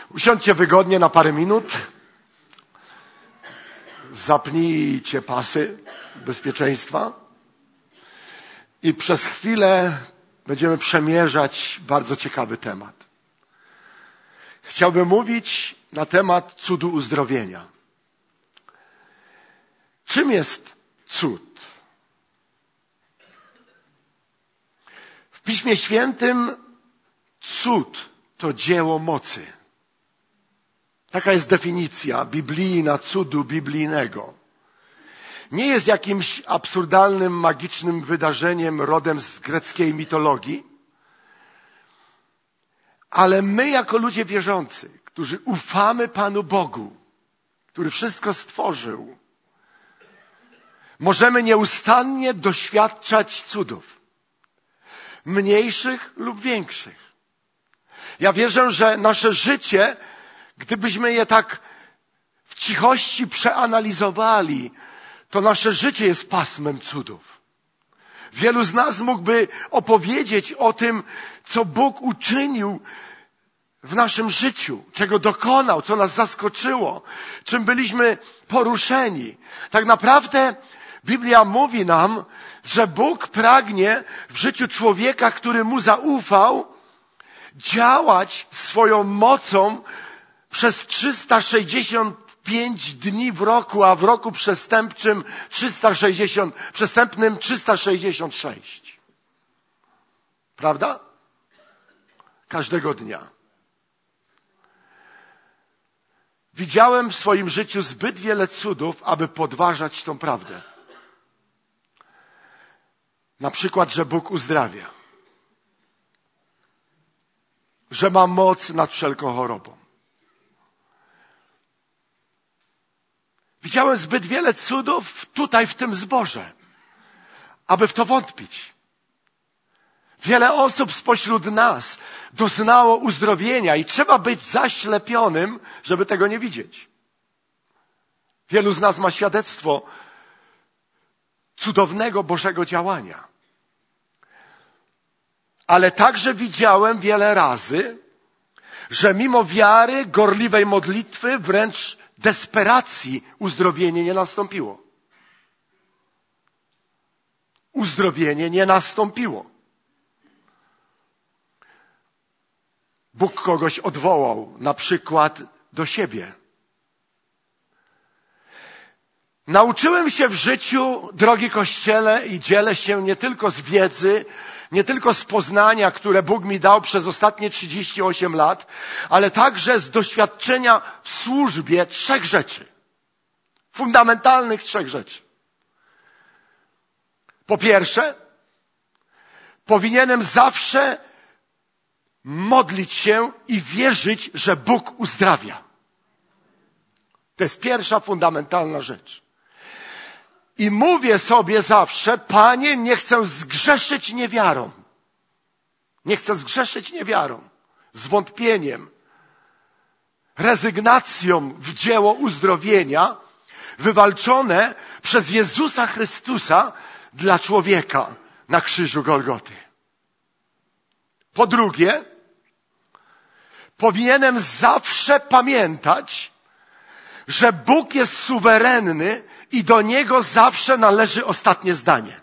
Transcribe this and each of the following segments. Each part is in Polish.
Usiądźcie wygodnie na parę minut. Zapnijcie pasy bezpieczeństwa. I przez chwilę będziemy przemierzać bardzo ciekawy temat. Chciałbym mówić na temat cudu uzdrowienia. Czym jest cud? W Piśmie Świętym cud to dzieło mocy. Taka jest definicja biblijna cudu biblijnego. Nie jest jakimś absurdalnym, magicznym wydarzeniem rodem z greckiej mitologii, ale my jako ludzie wierzący, którzy ufamy Panu Bogu, który wszystko stworzył, możemy nieustannie doświadczać cudów. Mniejszych lub większych. Ja wierzę, że nasze życie, gdybyśmy je tak w cichości przeanalizowali, to nasze życie jest pasmem cudów. Wielu z nas mógłby opowiedzieć o tym, co Bóg uczynił w naszym życiu, czego dokonał, co nas zaskoczyło, czym byliśmy poruszeni. Tak naprawdę Biblia mówi nam, że Bóg pragnie w życiu człowieka, który Mu zaufał, działać swoją mocą przez 365 dni w roku, a w roku przestępczym 366. Prawda? Każdego dnia. Widziałem w swoim życiu zbyt wiele cudów, aby podważać tą prawdę. Na przykład, że Bóg uzdrawia. Że ma moc nad wszelką chorobą. Widziałem zbyt wiele cudów tutaj w tym zborze, aby w to wątpić. Wiele osób spośród nas doznało uzdrowienia i trzeba być zaślepionym, żeby tego nie widzieć. Wielu z nas ma świadectwo cudownego Bożego działania. Ale także widziałem wiele razy, że mimo wiary, gorliwej modlitwy, wręcz desperacji, uzdrowienie nie nastąpiło. Uzdrowienie nie nastąpiło. Bóg kogoś odwołał, na przykład do siebie. Nauczyłem się w życiu, drogi Kościele, i dzielę się nie tylko z wiedzy, nie tylko z poznania, które Bóg mi dał przez ostatnie 38 lat, ale także z doświadczenia w służbie 3 rzeczy. Fundamentalnych 3 rzeczy. Po pierwsze, powinienem zawsze modlić się i wierzyć, że Bóg uzdrawia. To jest pierwsza fundamentalna rzecz. I mówię sobie zawsze, Panie, nie chcę zgrzeszyć niewiarą. Nie chcę zgrzeszyć niewiarą, zwątpieniem, rezygnacją w dzieło uzdrowienia wywalczone przez Jezusa Chrystusa dla człowieka na krzyżu Golgoty. Po drugie, powinienem zawsze pamiętać, że Bóg jest suwerenny i do Niego zawsze należy ostatnie zdanie.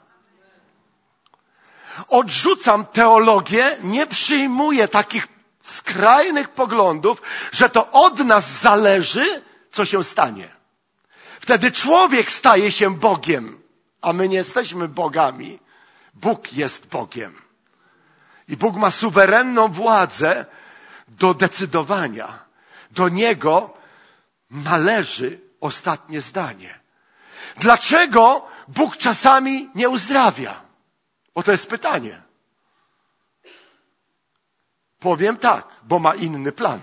Odrzucam teologię, nie przyjmuję takich skrajnych poglądów, że to od nas zależy, co się stanie. Wtedy człowiek staje się Bogiem, a my nie jesteśmy bogami. Bóg jest Bogiem. I Bóg ma suwerenną władzę do decydowania. Do Niego należy ostatnie zdanie. Dlaczego Bóg czasami nie uzdrawia? Bo to jest pytanie. Powiem tak, bo ma inny plan.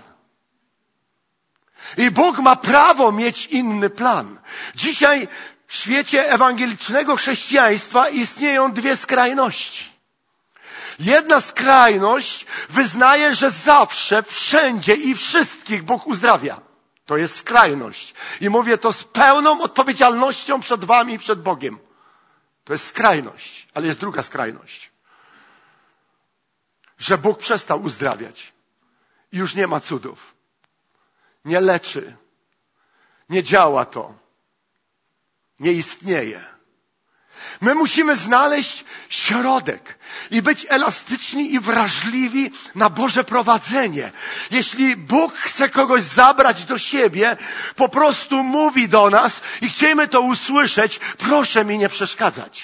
I Bóg ma prawo mieć inny plan. Dzisiaj w świecie ewangelicznego chrześcijaństwa istnieją 2 skrajności. Jedna skrajność wyznaje, że zawsze, wszędzie i wszystkich Bóg uzdrawia. To jest skrajność. I mówię to z pełną odpowiedzialnością przed wami i przed Bogiem. To jest skrajność. Ale jest druga skrajność. Że Bóg przestał uzdrawiać. I już nie ma cudów. nie leczy. Nie działa to. Nie istnieje. My musimy znaleźć środek i być elastyczni i wrażliwi na Boże prowadzenie. Jeśli Bóg chce kogoś zabrać do siebie, po prostu mówi do nas i chcemy to usłyszeć, proszę mi nie przeszkadzać.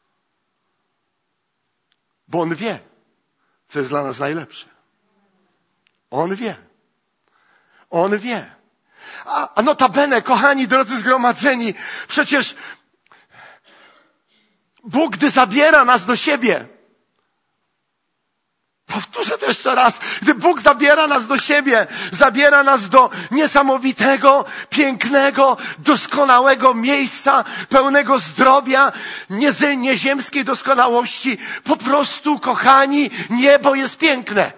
Bo On wie, co jest dla nas najlepsze. On wie. On wie. A notabene, kochani, drodzy zgromadzeni, przecież Bóg, gdy zabiera nas do siebie, powtórzę to jeszcze raz, gdy Bóg zabiera nas do siebie, zabiera nas do niesamowitego, pięknego, doskonałego miejsca, pełnego zdrowia, nieziemskiej doskonałości, po prostu, kochani, niebo jest piękne.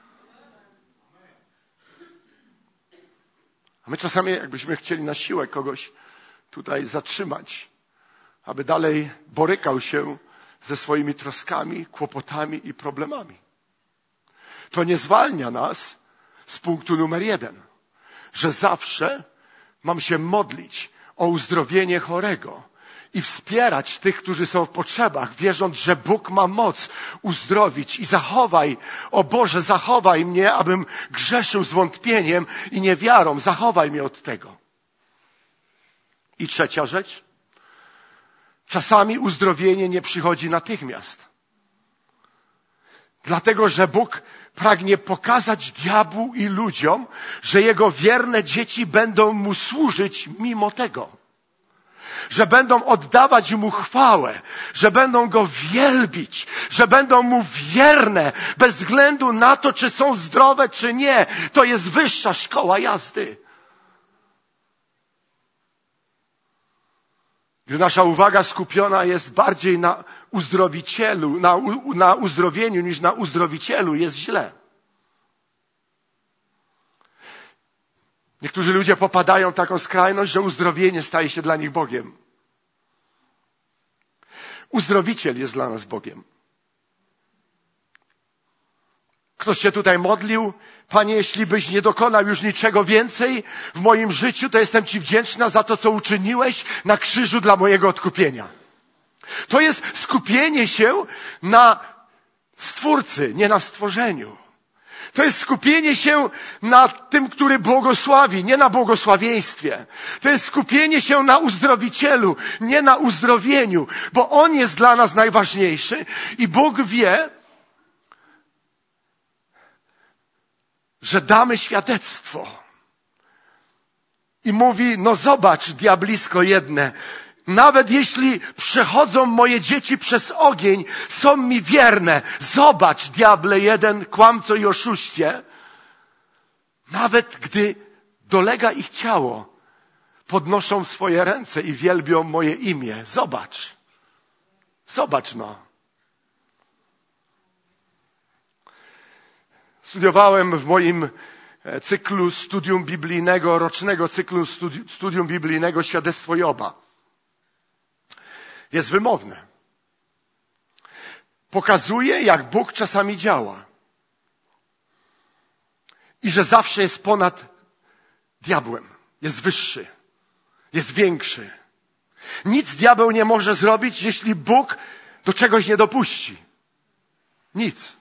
A my czasami, jakbyśmy chcieli na siłę kogoś tutaj zatrzymać, aby dalej borykał się ze swoimi troskami, kłopotami i problemami. To nie zwalnia nas z punktu numer 1, że zawsze mam się modlić o uzdrowienie chorego i wspierać tych, którzy są w potrzebach, wierząc, że Bóg ma moc uzdrowić i zachowaj, o Boże, zachowaj mnie, abym grzeszył z wątpieniem i niewiarą. Zachowaj mnie od tego. I trzecia rzecz. Czasami uzdrowienie nie przychodzi natychmiast. Dlatego, że Bóg pragnie pokazać diabłu i ludziom, że Jego wierne dzieci będą Mu służyć mimo tego. Że będą oddawać Mu chwałę, że będą Go wielbić, że będą Mu wierne, bez względu na to, czy są zdrowe, czy nie. To jest wyższa szkoła jazdy. Gdy nasza uwaga skupiona jest bardziej na uzdrowicielu, na uzdrowieniu niż na uzdrowicielu, jest źle. Niektórzy ludzie popadają w taką skrajność, że uzdrowienie staje się dla nich Bogiem. Uzdrowiciel jest dla nas Bogiem. Ktoś się tutaj modlił, Panie, jeśli byś nie dokonał już niczego więcej w moim życiu, to jestem Ci wdzięczna za to, co uczyniłeś na krzyżu dla mojego odkupienia. To jest skupienie się na Stwórcy, nie na stworzeniu. To jest skupienie się na tym, który błogosławi, nie na błogosławieństwie. To jest skupienie się na uzdrowicielu, nie na uzdrowieniu, bo On jest dla nas najważniejszy i Bóg wie, że damy świadectwo. I mówi, no zobacz, diablisko jedne, nawet jeśli przechodzą moje dzieci przez ogień, są mi wierne. Zobacz, diable jeden, kłamco i oszuście. Nawet gdy dolega ich ciało, podnoszą swoje ręce i wielbią moje imię. Zobacz. Zobacz, no. Studiowałem w moim cyklu studium biblijnego, rocznego cyklu studium biblijnego świadectwo Joba. Jest wymowne. Pokazuje, jak Bóg czasami działa. I że zawsze jest ponad diabłem. Jest wyższy. Jest większy. Nic diabeł nie może zrobić, jeśli Bóg do czegoś nie dopuści. Nic.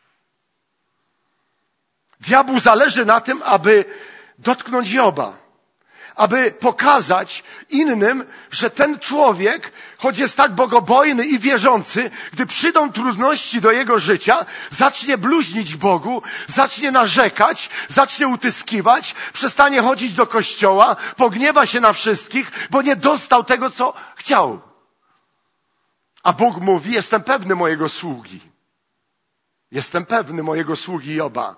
Diabłu zależy na tym, aby dotknąć Joba. Aby pokazać innym, że ten człowiek, choć jest tak bogobojny i wierzący, gdy przyjdą trudności do jego życia, zacznie bluźnić Bogu, zacznie narzekać, zacznie utyskiwać, przestanie chodzić do kościoła, pogniewa się na wszystkich, bo nie dostał tego, co chciał. A Bóg mówi, jestem pewny mojego sługi. Jestem pewny mojego sługi Joba.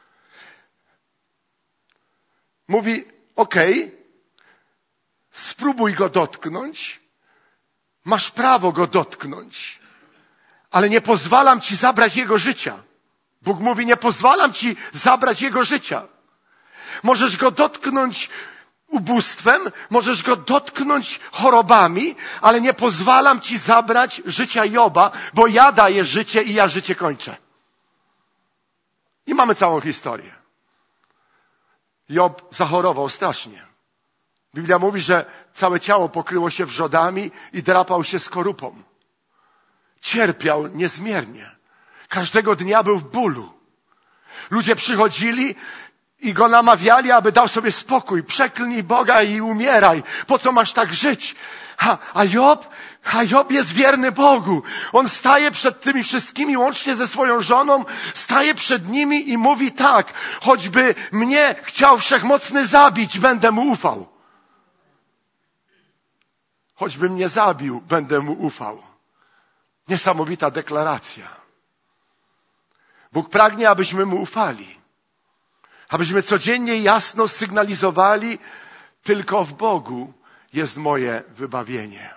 Mówi, okej, spróbuj go dotknąć. Masz prawo go dotknąć. Ale nie pozwalam ci zabrać jego życia. Bóg mówi, nie pozwalam ci zabrać jego życia. Możesz go dotknąć ubóstwem, możesz go dotknąć chorobami, ale nie pozwalam ci zabrać życia Joba, bo ja daję życie i ja życie kończę. I mamy całą historię. Job zachorował strasznie. Biblia mówi, że całe ciało pokryło się wrzodami i drapał się skorupą. Cierpiał niezmiernie. Każdego dnia był w bólu. Ludzie przychodzili i go namawiali, aby dał sobie spokój. Przeklnij Boga i umieraj. Po co masz tak żyć? A Job jest wierny Bogu. On staje przed tymi wszystkimi, łącznie ze swoją żoną, staje przed nimi i mówi tak: choćby mnie chciał Wszechmocny zabić, będę mu ufał. Choćby mnie zabił, będę mu ufał. Niesamowita deklaracja. Bóg pragnie, abyśmy mu ufali. Abyśmy codziennie jasno sygnalizowali: tylko w Bogu jest moje wybawienie.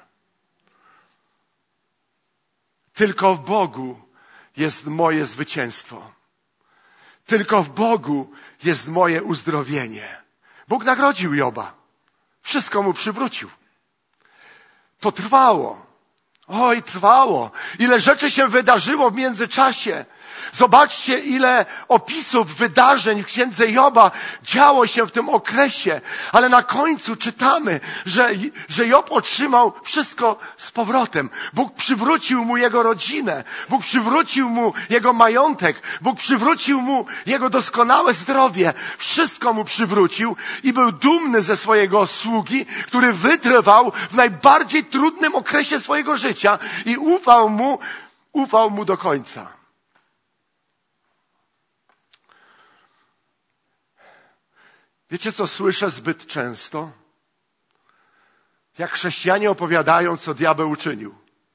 Tylko w Bogu jest moje zwycięstwo. Tylko w Bogu jest moje uzdrowienie. Bóg nagrodził Joba. Wszystko mu przywrócił. To trwało. Oj, trwało. Ile rzeczy się wydarzyło w międzyczasie. Zobaczcie, ile opisów wydarzeń w księdze Joba działo się w tym okresie. Ale na końcu czytamy, że Job otrzymał wszystko z powrotem. Bóg przywrócił mu jego rodzinę. Bóg przywrócił mu jego majątek. Bóg przywrócił mu jego doskonałe zdrowie. Wszystko mu przywrócił i był dumny ze swojego sługi, który wytrwał w najbardziej trudnym okresie swojego życia i ufał mu do końca. Wiecie, co słyszę zbyt często? Jak chrześcijanie opowiadają, co diabeł uczynił.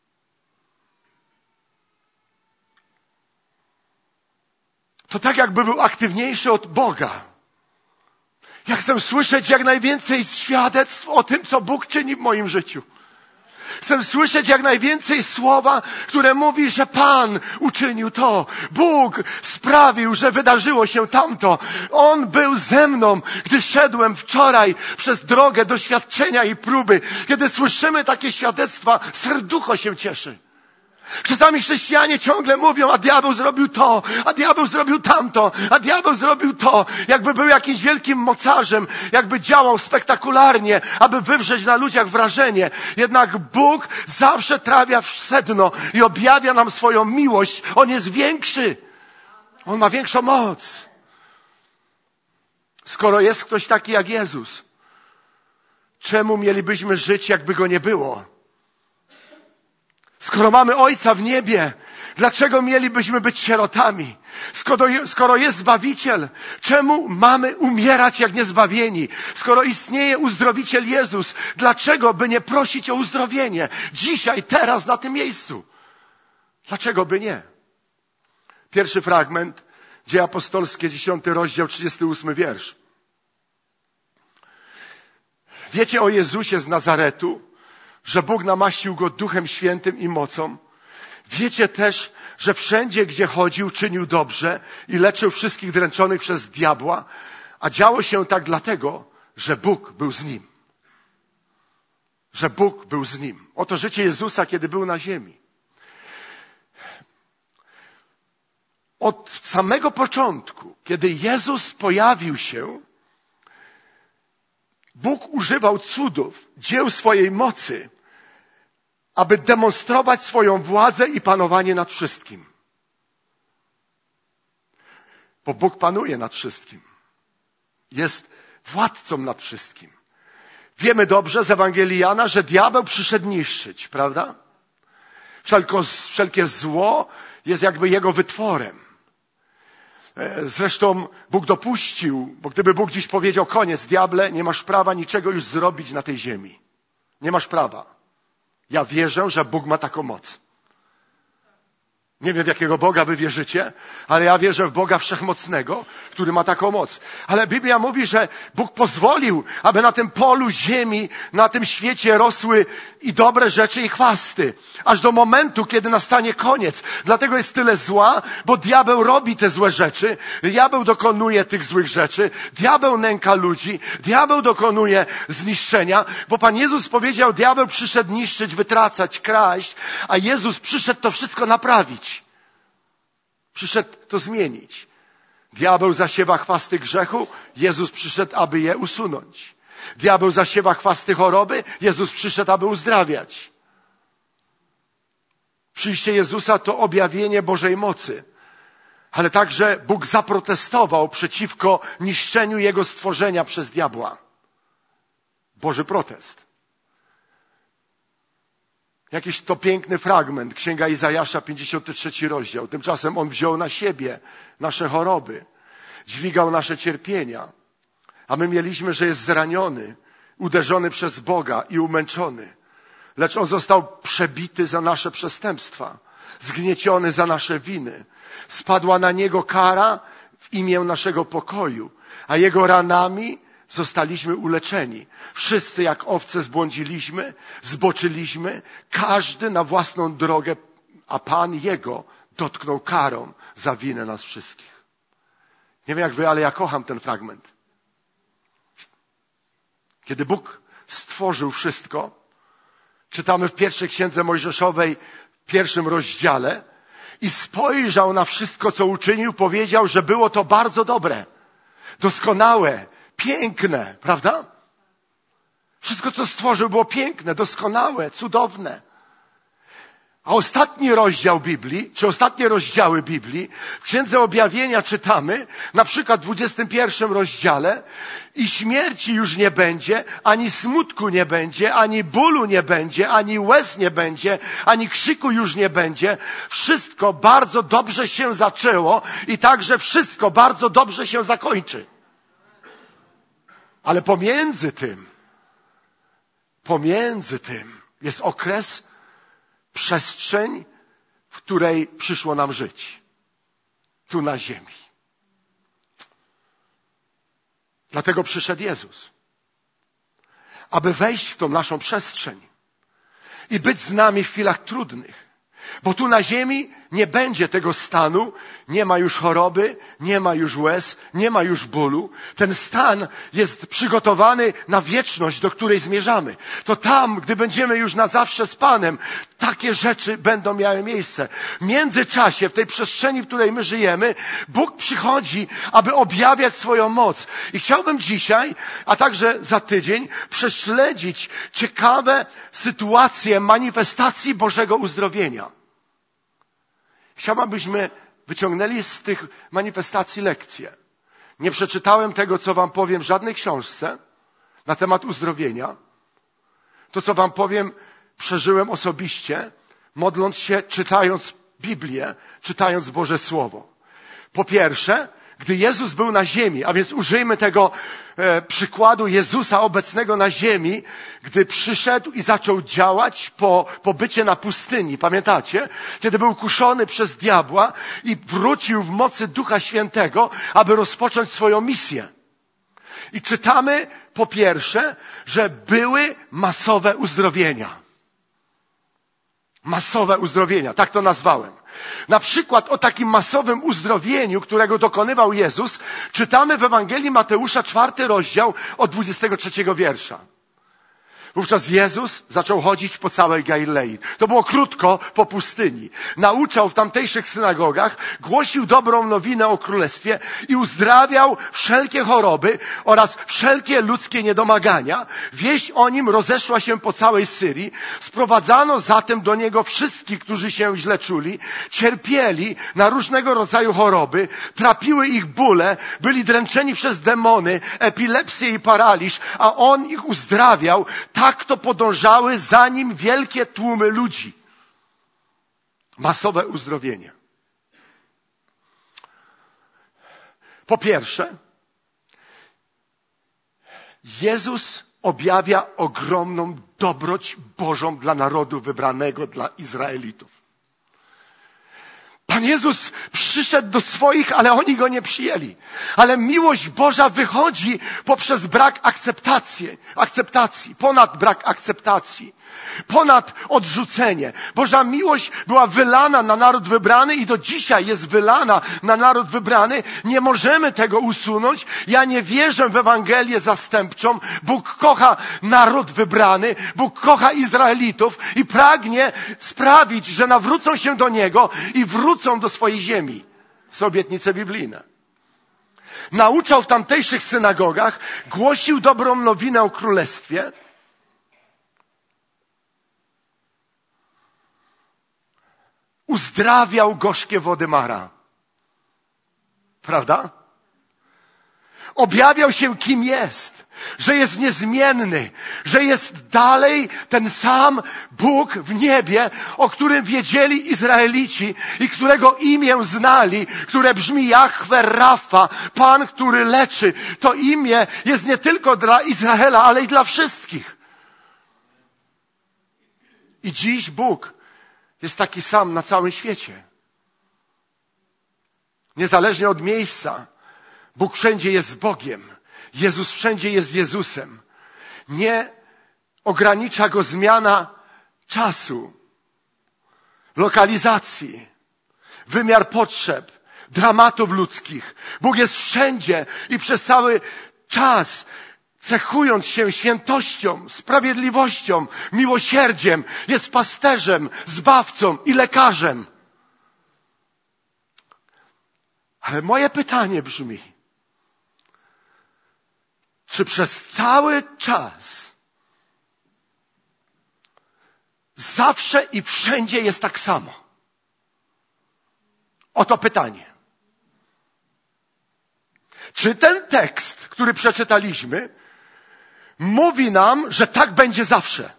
To tak, jakby był aktywniejszy od Boga. Ja chcę słyszeć jak najwięcej świadectw o tym, co Bóg czyni w moim życiu. Chcę słyszeć jak najwięcej słowa, które mówi, że Pan uczynił to. Bóg sprawił, że wydarzyło się tamto. On był ze mną, gdy szedłem wczoraj przez drogę doświadczenia i próby. Kiedy słyszymy takie świadectwa, serducho się cieszy. Czasami chrześcijanie ciągle mówią: a diabeł zrobił to, a diabeł zrobił tamto, a diabeł zrobił to. Jakby był jakimś wielkim mocarzem, jakby działał spektakularnie, aby wywrzeć na ludziach wrażenie. Jednak Bóg zawsze trafia w sedno i objawia nam swoją miłość. On jest większy. On ma większą moc. Skoro jest ktoś taki jak Jezus, czemu mielibyśmy żyć, jakby Go nie było? Skoro mamy Ojca w niebie, dlaczego mielibyśmy być sierotami? Skoro jest Zbawiciel, czemu mamy umierać jak niezbawieni? Skoro istnieje Uzdrowiciel Jezus, dlaczego by nie prosić o uzdrowienie? Dzisiaj, teraz, na tym miejscu. Dlaczego by nie? Pierwszy fragment, Dzieje Apostolskie, 10 rozdział, 38 wiersz. Wiecie o Jezusie z Nazaretu, że Bóg namaścił Go Duchem Świętym i mocą. Wiecie też, że wszędzie, gdzie chodził, czynił dobrze i leczył wszystkich dręczonych przez diabła, a działo się tak dlatego, że Bóg był z Nim. Że Bóg był z Nim. Oto życie Jezusa, kiedy był na ziemi. Od samego początku, kiedy Jezus pojawił się, Bóg używał cudów, dzieł swojej mocy, aby demonstrować swoją władzę i panowanie nad wszystkim. Bo Bóg panuje nad wszystkim. Jest władcą nad wszystkim. Wiemy dobrze z Ewangelii Jana, że diabeł przyszedł niszczyć, prawda? Wszelkie zło jest jakby jego wytworem. Zresztą Bóg dopuścił, bo gdyby Bóg dziś powiedział: koniec, diable, nie masz prawa niczego już zrobić na tej ziemi. Nie masz prawa. Ja wierzę, że Bóg ma taką moc. Nie wiem, w jakiego Boga wy wierzycie, ale ja wierzę w Boga Wszechmocnego, który ma taką moc. Ale Biblia mówi, że Bóg pozwolił, aby na tym polu ziemi, na tym świecie rosły i dobre rzeczy, i chwasty. Aż do momentu, kiedy nastanie koniec. Dlatego jest tyle zła, bo diabeł robi te złe rzeczy. Diabeł dokonuje tych złych rzeczy. Diabeł nęka ludzi. Diabeł dokonuje zniszczenia. Bo Pan Jezus powiedział: diabeł przyszedł niszczyć, wytracać, kraść, a Jezus przyszedł to wszystko naprawić. Przyszedł to zmienić. Diabeł zasiewa chwasty grzechu, Jezus przyszedł, aby je usunąć. Diabeł zasiewa chwasty choroby, Jezus przyszedł, aby uzdrawiać. Przyjście Jezusa to objawienie Bożej mocy. Ale także Bóg zaprotestował przeciwko niszczeniu Jego stworzenia przez diabła. Boży protest. Jakiś to piękny fragment, Księga Izajasza, 53 rozdział. Tymczasem On wziął na siebie nasze choroby, dźwigał nasze cierpienia, a my mieliśmy, że jest zraniony, uderzony przez Boga i umęczony. Lecz On został przebity za nasze przestępstwa, zgnieciony za nasze winy. Spadła na Niego kara w imię naszego pokoju, a Jego ranami zostaliśmy uleczeni. Wszyscy jak owce zbłądziliśmy, zboczyliśmy, każdy na własną drogę, a Pan Jego dotknął karą za winę nas wszystkich. Nie wiem jak wy, ale ja kocham ten fragment. Kiedy Bóg stworzył wszystko, czytamy w pierwszej Księdze Mojżeszowej, w 1 rozdziale, i spojrzał na wszystko, co uczynił, powiedział, że było to bardzo dobre, doskonałe, piękne, prawda? Wszystko, co stworzył, było piękne, doskonałe, cudowne. A ostatni rozdział Biblii, czy ostatnie rozdziały Biblii, w Księdze Objawienia czytamy, na przykład w 21 rozdziale, i śmierci już nie będzie, ani smutku nie będzie, ani bólu nie będzie, ani łez nie będzie, ani krzyku już nie będzie. Wszystko bardzo dobrze się zaczęło i także wszystko bardzo dobrze się zakończy. Ale pomiędzy tym jest okres, przestrzeń, w której przyszło nam żyć. Tu na ziemi. Dlatego przyszedł Jezus. Aby wejść w tą naszą przestrzeń i być z nami w chwilach trudnych. Bo tu na ziemi nie będzie tego stanu, nie ma już choroby, nie ma już łez, nie ma już bólu. Ten stan jest przygotowany na wieczność, do której zmierzamy. To tam, gdy będziemy już na zawsze z Panem, takie rzeczy będą miały miejsce. W międzyczasie, w tej przestrzeni, w której my żyjemy, Bóg przychodzi, aby objawiać swoją moc. I chciałbym dzisiaj, a także za tydzień, prześledzić ciekawe sytuacje manifestacji Bożego uzdrowienia. Chciałbym, abyśmy wyciągnęli z tych manifestacji lekcje. Nie przeczytałem tego, co wam powiem w żadnej książce na temat uzdrowienia. To, co wam powiem, przeżyłem osobiście, modląc się, czytając Biblię, czytając Boże Słowo. Po pierwsze, gdy Jezus był na ziemi, a więc użyjmy tego przykładu Jezusa obecnego na ziemi, gdy przyszedł i zaczął działać po pobycie na pustyni. Pamiętacie? Kiedy był kuszony przez diabła i wrócił w mocy Ducha Świętego, aby rozpocząć swoją misję. I czytamy po pierwsze, że były masowe uzdrowienia. Masowe uzdrowienia, tak to nazwałem. Na przykład o takim masowym uzdrowieniu, którego dokonywał Jezus, czytamy w Ewangelii Mateusza 4 rozdział od 23 wiersza. Wówczas Jezus zaczął chodzić po całej Galilei. To było krótko po pustyni. Nauczał w tamtejszych synagogach, głosił dobrą nowinę o Królestwie i uzdrawiał wszelkie choroby oraz wszelkie ludzkie niedomagania. Wieść o nim rozeszła się po całej Syrii. Sprowadzano zatem do niego wszystkich, którzy się źle czuli, cierpieli na różnego rodzaju choroby, trapiły ich bóle, byli dręczeni przez demony, epilepsję i paraliż, a on ich uzdrawiał. Tak to podążały za nim wielkie tłumy ludzi. Masowe uzdrowienie. Po pierwsze, Jezus objawia ogromną dobroć Bożą dla narodu wybranego, dla Izraelitów. Pan Jezus przyszedł do swoich, ale oni Go nie przyjęli. Ale miłość Boża wychodzi poprzez brak akceptacji, ponad brak akceptacji, ponad odrzucenie. Boża miłość była wylana na naród wybrany i do dzisiaj jest wylana na naród wybrany. Nie możemy tego usunąć. Ja nie wierzę w Ewangelię zastępczą. Bóg kocha naród wybrany, Bóg kocha Izraelitów i pragnie sprawić, że nawrócą się do Niego i wrócą do swojej ziemi. Są obietnice biblijne. nauczał w tamtejszych synagogach, głosił dobrą nowinę o królestwie. Uzdrawiał gorzkie wody Mara. Prawda? Objawiał się, kim jest, że jest niezmienny, że jest dalej ten sam Bóg w niebie, o którym wiedzieli Izraelici i którego imię znali, które brzmi Jahwe Rafa, Pan, który leczy. To imię jest nie tylko dla Izraela, ale i dla wszystkich. I dziś Bóg jest taki sam na całym świecie. Niezależnie od miejsca, Bóg wszędzie jest Bogiem. Jezus wszędzie jest Jezusem. Nie ogranicza go zmiana czasu, lokalizacji, wymiar potrzeb, dramatów ludzkich. Bóg jest wszędzie i przez cały czas, cechując się świętością, sprawiedliwością, miłosierdziem, jest pasterzem, zbawcą i lekarzem. Ale moje pytanie brzmi, czy przez cały czas zawsze i wszędzie jest tak samo? Oto pytanie. Czy ten tekst, który przeczytaliśmy, mówi nam, że tak będzie zawsze?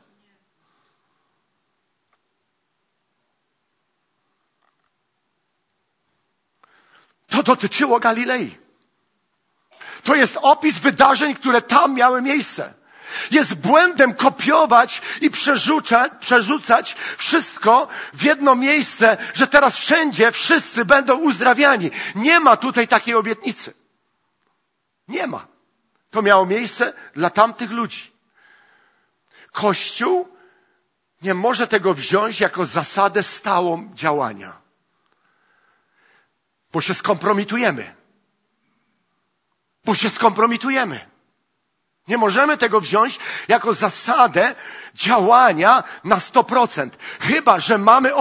To dotyczyło Galilei. To jest opis wydarzeń, które tam miały miejsce. Jest błędem kopiować i przerzucać wszystko w jedno miejsce, że teraz wszędzie wszyscy będą uzdrawiani. Nie ma tutaj takiej obietnicy. Nie ma. To miało miejsce dla tamtych ludzi. Kościół nie może tego wziąć jako zasadę stałą działania. Bo się skompromitujemy. Nie możemy tego wziąć jako zasadę działania na 100%. Chyba że mamy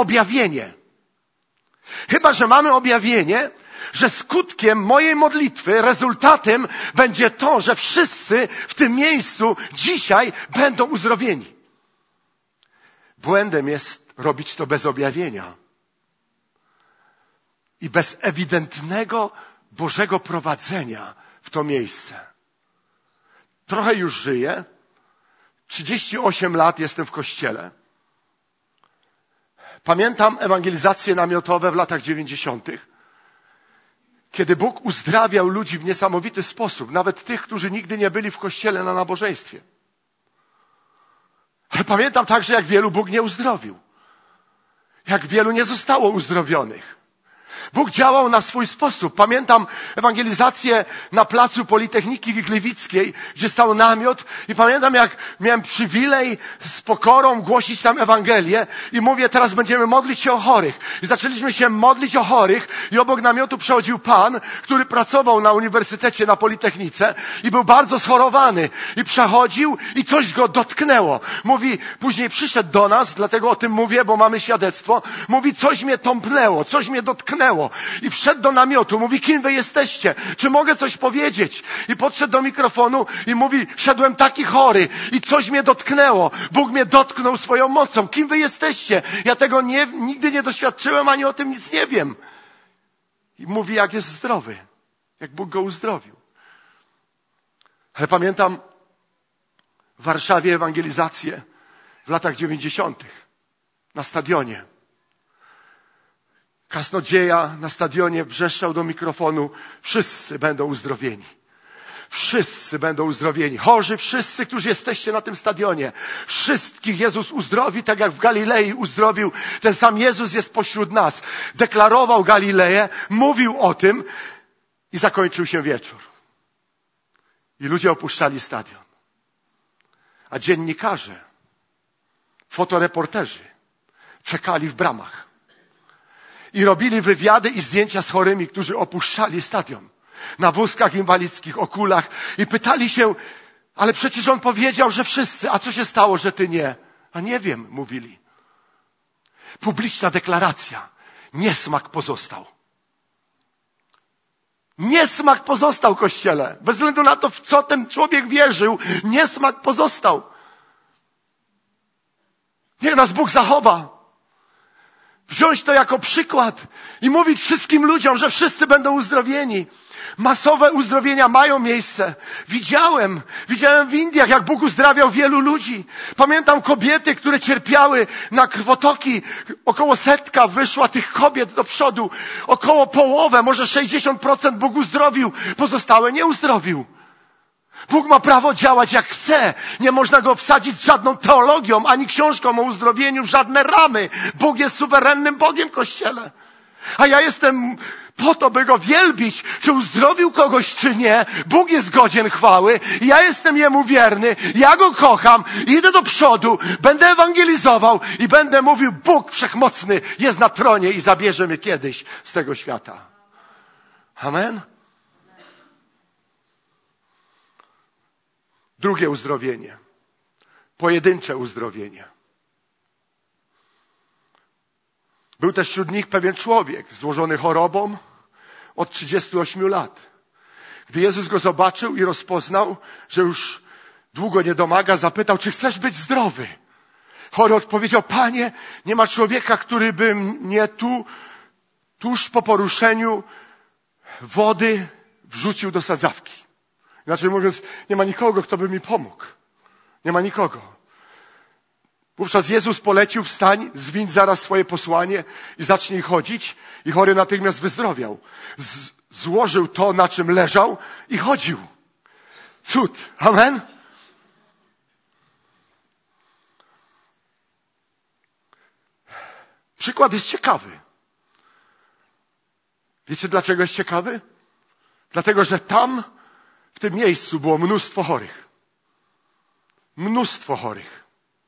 objawienie, że skutkiem mojej modlitwy, rezultatem będzie to, że wszyscy w tym miejscu dzisiaj będą uzdrowieni. Błędem jest robić to bez objawienia i bez ewidentnego Bożego prowadzenia w to miejsce. Trochę już żyję. 38 lat jestem w kościele. Pamiętam ewangelizacje namiotowe w latach 90. Kiedy Bóg uzdrawiał ludzi w niesamowity sposób. Nawet tych, którzy nigdy nie byli w kościele na nabożeństwie. Ale pamiętam także, jak wielu Bóg nie uzdrowił. Jak wielu nie zostało uzdrowionych. Bóg działał na swój sposób. Pamiętam ewangelizację na placu Politechniki Gliwickiej, gdzie stał namiot i pamiętam, jak miałem przywilej z pokorą głosić tam Ewangelię i mówię, teraz będziemy modlić się o chorych. I zaczęliśmy się modlić o chorych i obok namiotu przechodził pan, który pracował na uniwersytecie, na Politechnice i był bardzo schorowany. I przechodził i coś go dotknęło. Mówi, później przyszedł do nas, dlatego o tym mówię, bo mamy świadectwo. Mówi, coś mnie tąpnęło, coś mnie dotknęło. I wszedł do namiotu, mówi, kim wy jesteście? Czy mogę coś powiedzieć? I podszedł do mikrofonu i mówi, szedłem taki chory i coś mnie dotknęło. Bóg mnie dotknął swoją mocą. Kim wy jesteście? Ja tego nigdy nie doświadczyłem, ani o tym nic nie wiem. I mówi, jak jest zdrowy. Jak Bóg go uzdrowił. Ale pamiętam w Warszawie ewangelizację w latach 90. na stadionie. Kaznodzieja na stadionie wrzeszczał do mikrofonu, wszyscy będą uzdrowieni. Wszyscy będą uzdrowieni. Chorzy, wszyscy, którzy jesteście na tym stadionie. Wszystkich Jezus uzdrowi, tak jak w Galilei uzdrowił. Ten sam Jezus jest pośród nas. Deklarował Galileję, mówił o tym i zakończył się wieczór. I ludzie opuszczali stadion. A dziennikarze, fotoreporterzy czekali w bramach. I robili wywiady i zdjęcia z chorymi, którzy opuszczali stadion. Na wózkach inwalidzkich, o kulach. I pytali się, ale przecież on powiedział, że wszyscy. A co się stało, że ty nie? A nie wiem, mówili. Publiczna deklaracja. Niesmak pozostał. Niesmak pozostał, Kościele. Bez względu na to, w co ten człowiek wierzył, niesmak pozostał. Niech nas Bóg zachowa. Wziąć to jako przykład i mówić wszystkim ludziom, że wszyscy będą uzdrowieni. Masowe uzdrowienia mają miejsce. Widziałem w Indiach, jak Bóg uzdrawiał wielu ludzi. Pamiętam kobiety, które cierpiały na krwotoki. Około 100 wyszła tych kobiet do przodu. Około połowę, może 60% Bóg uzdrowił. Pozostałe nie uzdrowił. Bóg ma prawo działać jak chce. Nie można go wsadzić żadną teologią, ani książką o uzdrowieniu w żadne ramy. Bóg jest suwerennym Bogiem, Kościele. A ja jestem po to, by Go wielbić, czy uzdrowił kogoś, czy nie. Bóg jest godzien chwały. Ja jestem Jemu wierny. Ja Go kocham. Idę do przodu. Będę ewangelizował i będę mówił, Bóg Wszechmocny jest na tronie i zabierze mnie kiedyś z tego świata. Amen? Drugie uzdrowienie. Pojedyncze uzdrowienie. Był też wśród nich pewien człowiek złożony chorobą od 38 lat. Gdy Jezus go zobaczył i rozpoznał, że już długo nie domaga, zapytał, czy chcesz być zdrowy? Chory odpowiedział, Panie, nie ma człowieka, który by mnie tuż po poruszeniu wody wrzucił do sadzawki. Inaczej mówiąc, nie ma nikogo, kto by mi pomógł. Nie ma nikogo. Wówczas Jezus polecił, wstań, zwiń zaraz swoje posłanie i zacznij chodzić. I chory natychmiast wyzdrowiał. Złożył to, na czym leżał i chodził. Cud. Amen? Przykład jest ciekawy. Wiecie, dlaczego jest ciekawy? Dlatego, że tam, w tym miejscu było mnóstwo chorych. Mnóstwo chorych.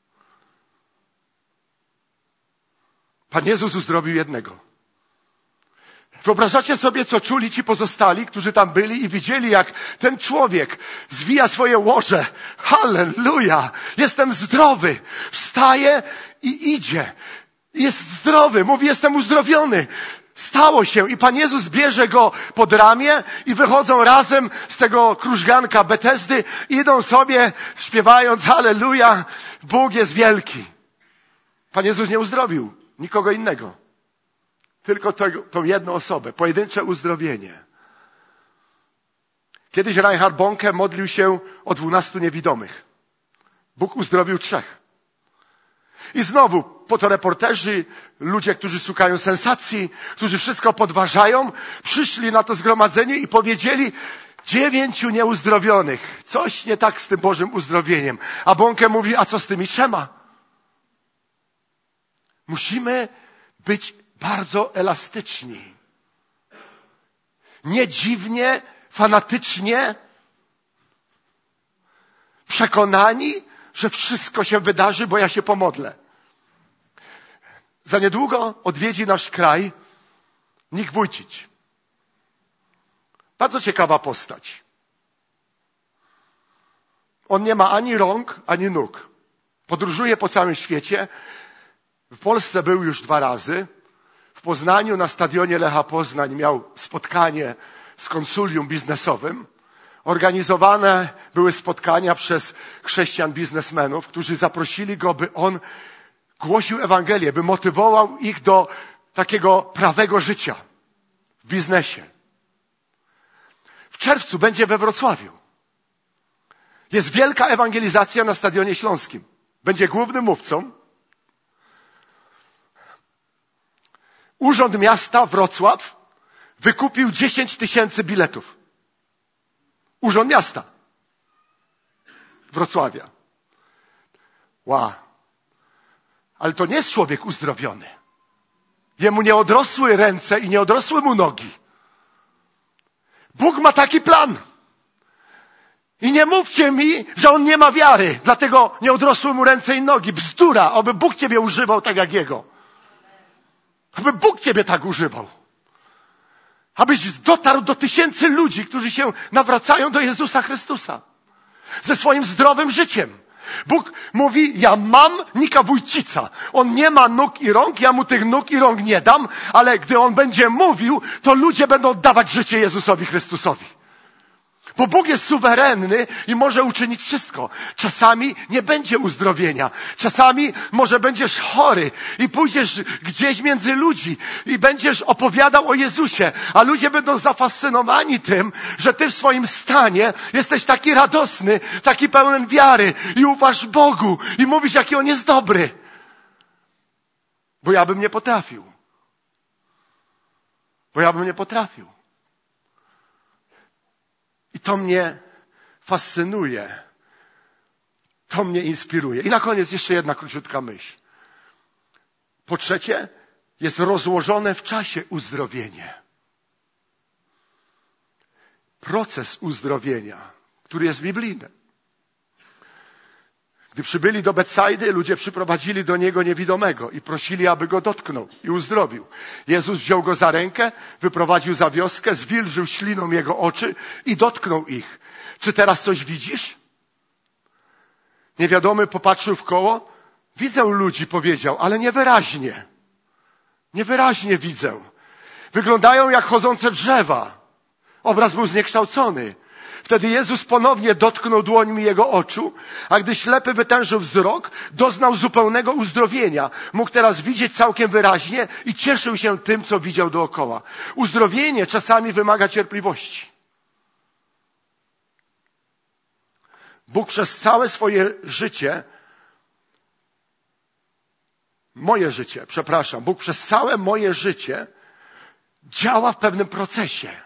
Pan Jezus uzdrowił jednego. Wyobrażacie sobie, co czuli ci pozostali, którzy tam byli i widzieli, jak ten człowiek zwija swoje łoże. Halleluja! Jestem zdrowy. Wstaje i idzie. Jest zdrowy. Mówi, jestem uzdrowiony. Stało się i Pan Jezus bierze go pod ramię i wychodzą razem z tego krużganka Betesdy. Idą sobie śpiewając halleluja, Bóg jest wielki. Pan Jezus nie uzdrowił nikogo innego. Tylko tą jedną osobę. Pojedyncze uzdrowienie. Kiedyś Reinhard Bonke modlił się o 12 niewidomych. Bóg uzdrowił 3. I znowu fotoreporterzy, ludzie, którzy szukają sensacji, którzy wszystko podważają, przyszli na to zgromadzenie i powiedzieli 9 nieuzdrowionych. Coś nie tak z tym Bożym uzdrowieniem. A Bonke mówi, a co z tymi 3? Musimy być bardzo elastyczni. Nie dziwnie, fanatycznie, przekonani, że wszystko się wydarzy, bo ja się pomodlę. Za niedługo odwiedzi nasz kraj Nick Wójcić. Bardzo ciekawa postać. On nie ma ani rąk, ani nóg. Podróżuje po całym świecie. W Polsce był już 2 razy. W Poznaniu na stadionie Lecha Poznań miał spotkanie z konsulium biznesowym. Organizowane były spotkania przez chrześcijan biznesmenów, którzy zaprosili go, by on głosił Ewangelię, by motywował ich do takiego prawego życia w biznesie. W czerwcu będzie we Wrocławiu. Jest wielka ewangelizacja na Stadionie Śląskim. Będzie głównym mówcą. Urząd Miasta Wrocław wykupił 10 000 biletów. Urząd Miasta Wrocławia. Wow. Ale to nie jest człowiek uzdrowiony. Jemu nie odrosły ręce i nie odrosły mu nogi. Bóg ma taki plan. I nie mówcie mi, że on nie ma wiary, dlatego nie odrosły mu ręce i nogi. Bzdura, aby Bóg ciebie używał tak jak Jego. Aby Bóg ciebie tak używał. Abyś dotarł do 1000 ludzi, którzy się nawracają do Jezusa Chrystusa. Ze swoim zdrowym życiem. Bóg mówi, ja mam Nika Wójcica. On nie ma nóg i rąk, ja mu tych nóg i rąk nie dam, ale gdy on będzie mówił, to ludzie będą oddawać życie Jezusowi Chrystusowi. Bo Bóg jest suwerenny i może uczynić wszystko. Czasami nie będzie uzdrowienia. Czasami może będziesz chory i pójdziesz gdzieś między ludzi i będziesz opowiadał o Jezusie, a ludzie będą zafascynowani tym, że ty w swoim stanie jesteś taki radosny, taki pełen wiary i ufasz Bogu i mówisz, jaki On jest dobry. Bo ja bym nie potrafił. I to mnie fascynuje. To mnie inspiruje. I na koniec jeszcze jedna króciutka myśl. Po trzecie, jest rozłożone w czasie uzdrowienie. Proces uzdrowienia, który jest biblijny. Gdy przybyli do Betsajdy, ludzie przyprowadzili do Niego niewidomego i prosili, aby Go dotknął i uzdrowił. Jezus wziął go za rękę, wyprowadził za wioskę, zwilżył śliną jego oczy i dotknął ich. Czy teraz coś widzisz? Niewiadomy popatrzył w koło. Widzę ludzi, powiedział, ale niewyraźnie. Niewyraźnie widzę. Wyglądają jak chodzące drzewa. Obraz był zniekształcony. Wtedy Jezus ponownie dotknął dłońmi jego oczu, a gdy ślepy wytężył wzrok, doznał zupełnego uzdrowienia. Mógł teraz widzieć całkiem wyraźnie i cieszył się tym, co widział dookoła. Uzdrowienie czasami wymaga cierpliwości. Bóg przez całe swoje życie, Bóg przez całe moje życie działa w pewnym procesie.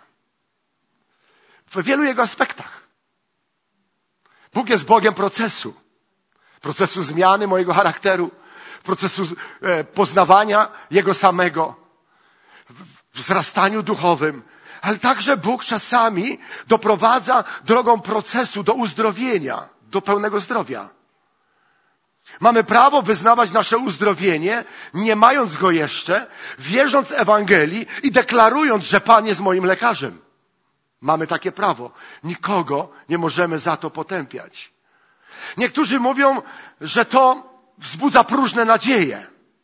W wielu jego aspektach. Bóg jest Bogiem procesu. Procesu zmiany mojego charakteru, procesu poznawania Jego samego, w wzrastaniu duchowym. Ale także Bóg czasami doprowadza drogą procesu do uzdrowienia, do pełnego zdrowia. Mamy prawo wyznawać nasze uzdrowienie, nie mając go jeszcze, wierząc Ewangelii i deklarując, że Pan jest moim lekarzem. Mamy takie prawo. Nikogo nie możemy za to potępiać. Niektórzy mówią, że to wzbudza próżne nadzieje.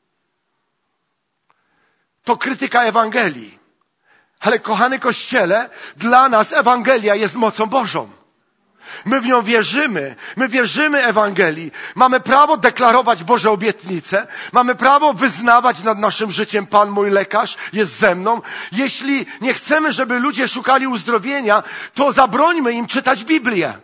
To krytyka Ewangelii. Ale kochany Kościele, dla nas Ewangelia jest mocą Bożą. My w nią wierzymy. My wierzymy Ewangelii. Mamy prawo deklarować Boże obietnice. Mamy prawo wyznawać nad naszym życiem: Pan mój lekarz jest ze mną. Jeśli nie chcemy, żeby ludzie szukali uzdrowienia, to zabrońmy im czytać Biblię.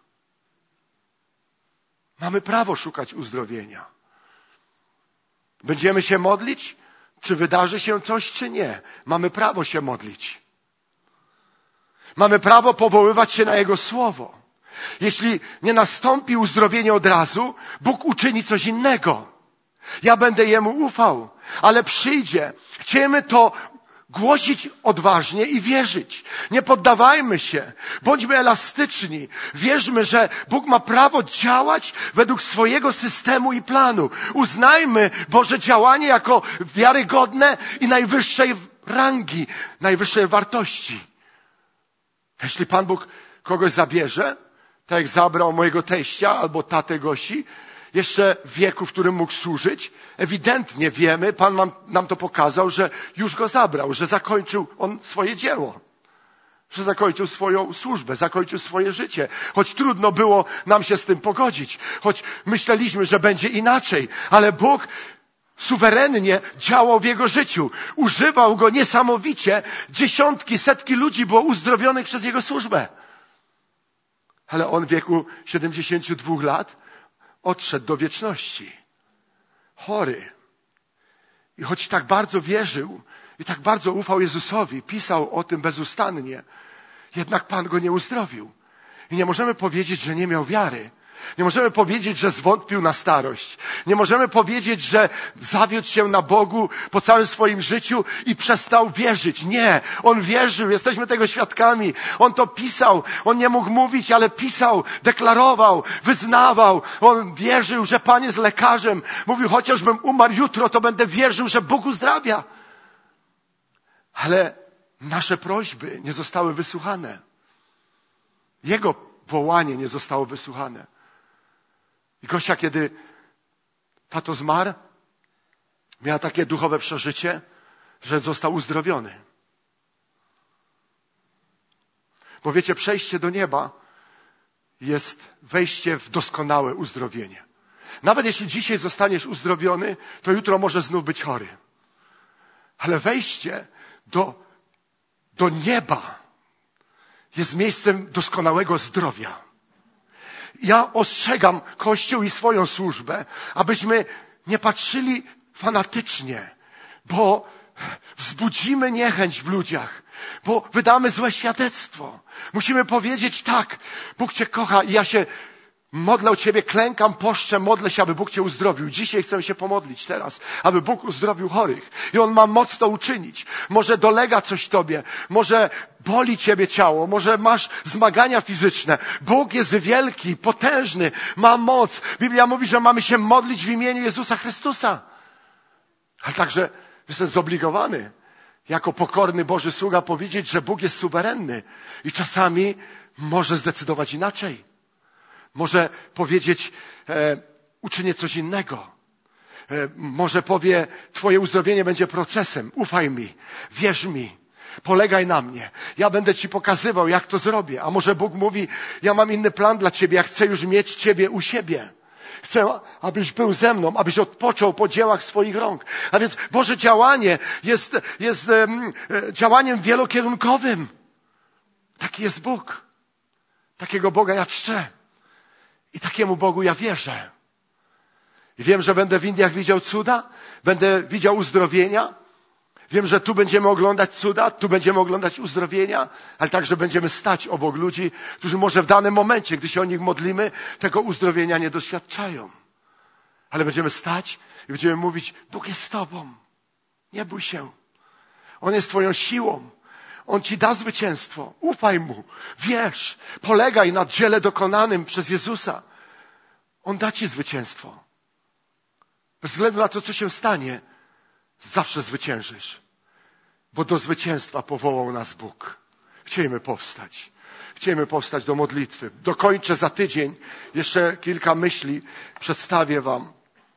Mamy prawo szukać uzdrowienia. Będziemy się modlić? Czy wydarzy się coś, czy nie? Mamy prawo się modlić. Mamy prawo powoływać się na Jego Słowo. Jeśli nie nastąpi uzdrowienie od razu, Bóg uczyni coś innego. Ja będę Jemu ufał, ale przyjdzie. Chcemy to głosić odważnie i wierzyć. Nie poddawajmy się. Bądźmy elastyczni. Wierzmy, że Bóg ma prawo działać według swojego systemu i planu. Uznajmy Boże działanie jako wiarygodne i najwyższej rangi, najwyższej wartości. Jeśli Pan Bóg kogoś zabierze, tak jak zabrał mojego teścia albo tatę Gosi, jeszcze w wieku, w którym mógł służyć, ewidentnie wiemy, Pan nam to pokazał, że już go zabrał, że zakończył on swoje dzieło, że zakończył swoją służbę, zakończył swoje życie. Choć trudno było nam się z tym pogodzić, choć myśleliśmy, że będzie inaczej, ale Bóg suwerennie działał w jego życiu. Używał go niesamowicie. Dziesiątki, setki ludzi było uzdrowionych przez jego służbę. Ale on w wieku 72 lat odszedł do wieczności. Chory. I choć tak bardzo wierzył i tak bardzo ufał Jezusowi, pisał o tym bezustannie, jednak Pan go nie uzdrowił. I nie możemy powiedzieć, że nie miał wiary. Nie możemy powiedzieć, że zwątpił na starość. Nie możemy powiedzieć, że zawiódł się na Bogu po całym swoim życiu i przestał wierzyć. Nie, on wierzył, jesteśmy tego świadkami. On to pisał, on nie mógł mówić, ale pisał, deklarował, wyznawał. On wierzył, że Pan jest lekarzem. Mówił, chociażbym umarł jutro, to będę wierzył, że Bóg uzdrawia. Ale nasze prośby nie zostały wysłuchane. Jego wołanie nie zostało wysłuchane. I Gosia, kiedy tato zmarł, miała takie duchowe przeżycie, że został uzdrowiony. Bo wiecie, przejście do nieba jest wejście w doskonałe uzdrowienie. Nawet jeśli dzisiaj zostaniesz uzdrowiony, to jutro może znów być chory. Ale wejście do nieba jest miejscem doskonałego zdrowia. Ja ostrzegam Kościół i swoją służbę, abyśmy nie patrzyli fanatycznie, bo wzbudzimy niechęć w ludziach, bo wydamy złe świadectwo. Musimy powiedzieć tak, Bóg Cię kocha i ja się modlę o Ciebie, klękam, poszczę, modlę się, aby Bóg Cię uzdrowił. Dzisiaj chcę się pomodlić teraz, aby Bóg uzdrowił chorych. I On ma moc to uczynić. Może dolega coś Tobie, może boli Ciebie ciało, może masz zmagania fizyczne. Bóg jest wielki, potężny, ma moc. Biblia mówi, że mamy się modlić w imieniu Jezusa Chrystusa. Ale także jestem zobligowany jako pokorny Boży sługa powiedzieć, że Bóg jest suwerenny i czasami może zdecydować inaczej. Może powiedzieć, uczynię coś innego. Może powie, Twoje uzdrowienie będzie procesem. Ufaj mi, wierz mi, polegaj na mnie. Ja będę Ci pokazywał, jak to zrobię. A może Bóg mówi, ja mam inny plan dla Ciebie, ja chcę już mieć Ciebie u siebie. Chcę, abyś był ze mną, abyś odpoczął po dziełach swoich rąk. A więc Boże działanie jest działaniem wielokierunkowym. Taki jest Bóg. Takiego Boga ja czczę. I takiemu Bogu ja wierzę. I wiem, że będę w Indiach widział cuda, będę widział uzdrowienia. Wiem, że tu będziemy oglądać cuda, tu będziemy oglądać uzdrowienia, ale także będziemy stać obok ludzi, którzy może w danym momencie, gdy się o nich modlimy, tego uzdrowienia nie doświadczają. Ale będziemy stać i będziemy mówić, Bóg jest z Tobą. Nie bój się. On jest Twoją siłą. On Ci da zwycięstwo. Ufaj Mu. Wierz. Polegaj na dziele dokonanym przez Jezusa. On da Ci zwycięstwo. Bez względu na to, co się stanie, zawsze zwyciężysz. Bo do zwycięstwa powołał nas Bóg. Chciejmy powstać. Chciejmy powstać do modlitwy. Dokończę za tydzień. Jeszcze kilka myśli przedstawię Wam.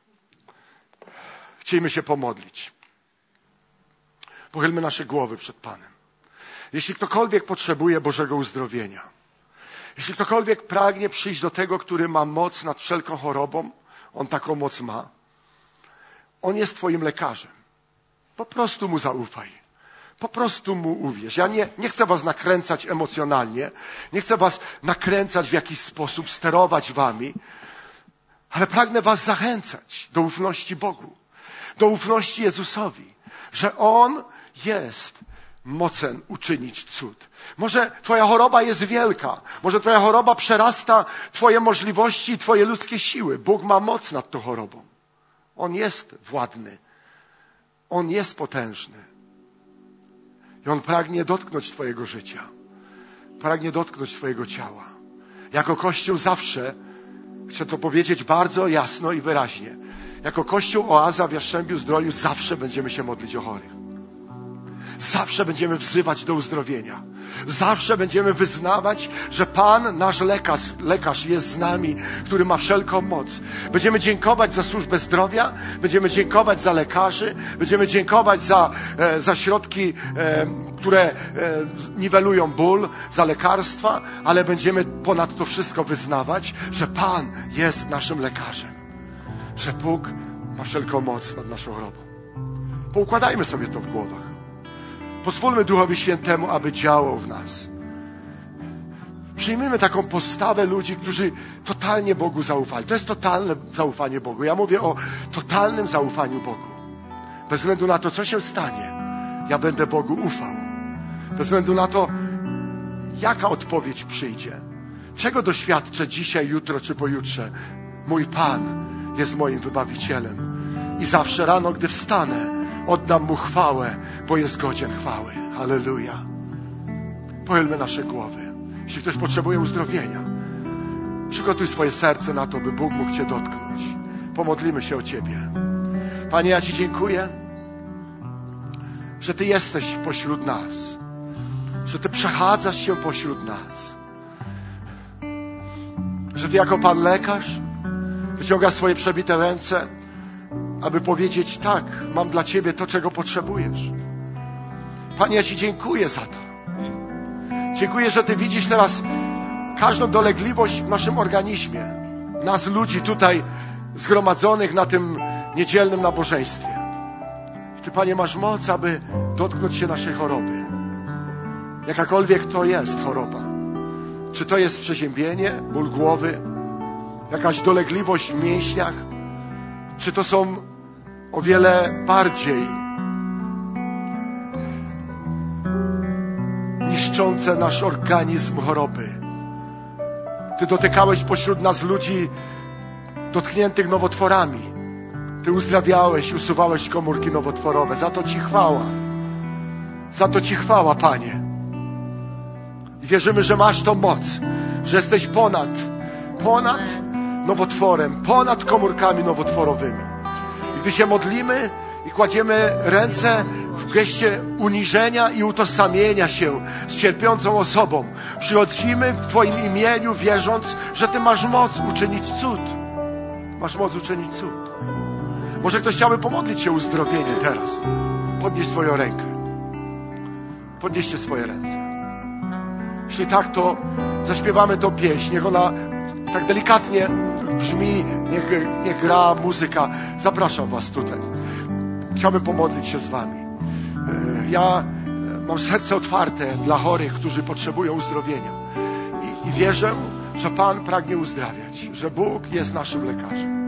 Chciejmy się pomodlić. Pochylmy nasze głowy przed Panem. Jeśli ktokolwiek potrzebuje Bożego uzdrowienia, jeśli ktokolwiek pragnie przyjść do tego, który ma moc nad wszelką chorobą, On taką moc ma. On jest Twoim lekarzem. Po prostu Mu zaufaj. Po prostu Mu uwierz. Ja nie chcę Was nakręcać emocjonalnie, nie chcę Was nakręcać w jakiś sposób, sterować Wami, ale pragnę Was zachęcać do ufności Bogu, do ufności Jezusowi, że On jest mocen uczynić cud. Może Twoja choroba jest wielka, może Twoja choroba przerasta Twoje możliwości i Twoje ludzkie siły. Bóg ma moc nad tą chorobą. On jest władny. On jest potężny. I On pragnie dotknąć Twojego życia. Pragnie dotknąć Twojego ciała. Jako Kościół zawsze, chcę to powiedzieć bardzo jasno i wyraźnie, jako Kościół Oaza w Jastrzębiu-Zdroju zawsze będziemy się modlić o chorych. Zawsze będziemy wzywać do uzdrowienia. Zawsze będziemy wyznawać, że Pan, nasz lekarz jest z nami, który ma wszelką moc. Będziemy dziękować za służbę zdrowia, będziemy dziękować za lekarzy, będziemy dziękować za środki, które niwelują ból, za lekarstwa, ale będziemy ponad to wszystko wyznawać, że Pan jest naszym lekarzem. Że Bóg ma wszelką moc nad naszą chorobą. Poukładajmy sobie to w głowach. Pozwólmy Duchowi Świętemu, aby działał w nas. Przyjmijmy taką postawę ludzi, którzy totalnie Bogu zaufali. To jest totalne zaufanie Bogu. Ja mówię o totalnym zaufaniu Bogu. Bez względu na to, co się stanie, ja będę Bogu ufał. Bez względu na to, jaka odpowiedź przyjdzie. Czego doświadczę dzisiaj, jutro czy pojutrze. Mój Pan jest moim wybawicielem. I zawsze rano, gdy wstanę, oddam Mu chwałę, bo jest godzien chwały. Halleluja. Pochylmy nasze głowy. Jeśli ktoś potrzebuje uzdrowienia, przygotuj swoje serce na to, by Bóg mógł Cię dotknąć. Pomodlimy się o Ciebie. Panie, ja Ci dziękuję, że Ty jesteś pośród nas. Że Ty przechadzasz się pośród nas. Że Ty jako Pan lekarz wyciąga swoje przebite ręce, aby powiedzieć: tak, mam dla Ciebie to, czego potrzebujesz. Panie, ja Ci dziękuję za to. Dziękuję, że Ty widzisz teraz każdą dolegliwość w naszym organizmie. Nas, ludzi tutaj zgromadzonych na tym niedzielnym nabożeństwie. Ty, Panie, masz moc, aby dotknąć się naszej choroby. Jakakolwiek to jest choroba. Czy to jest przeziębienie, ból głowy, jakaś dolegliwość w mięśniach, czy to są o wiele bardziej niszczące nasz organizm choroby. Ty dotykałeś pośród nas ludzi dotkniętych nowotworami. Ty uzdrawiałeś, usuwałeś komórki nowotworowe. Za to Ci chwała. Za to Ci chwała, Panie. I wierzymy, że masz tą moc, że jesteś ponad nowotworem, ponad komórkami nowotworowymi. I gdy się modlimy i kładziemy ręce w geście uniżenia i utożsamienia się z cierpiącą osobą, przychodzimy w Twoim imieniu, wierząc, że Ty masz moc uczynić cud. Masz moc uczynić cud. Może ktoś chciałby pomodlić się o uzdrowienie teraz. Podnieś swoją rękę. Podnieście swoje ręce. Jeśli tak, to zaśpiewamy tą pieśń. Niech ona tak delikatnie brzmi, niech gra muzyka. Zapraszam Was tutaj. Chciałbym pomodlić się z Wami. Ja mam serce otwarte dla chorych, którzy potrzebują uzdrowienia. I wierzę, że Pan pragnie uzdrawiać, że Bóg jest naszym lekarzem.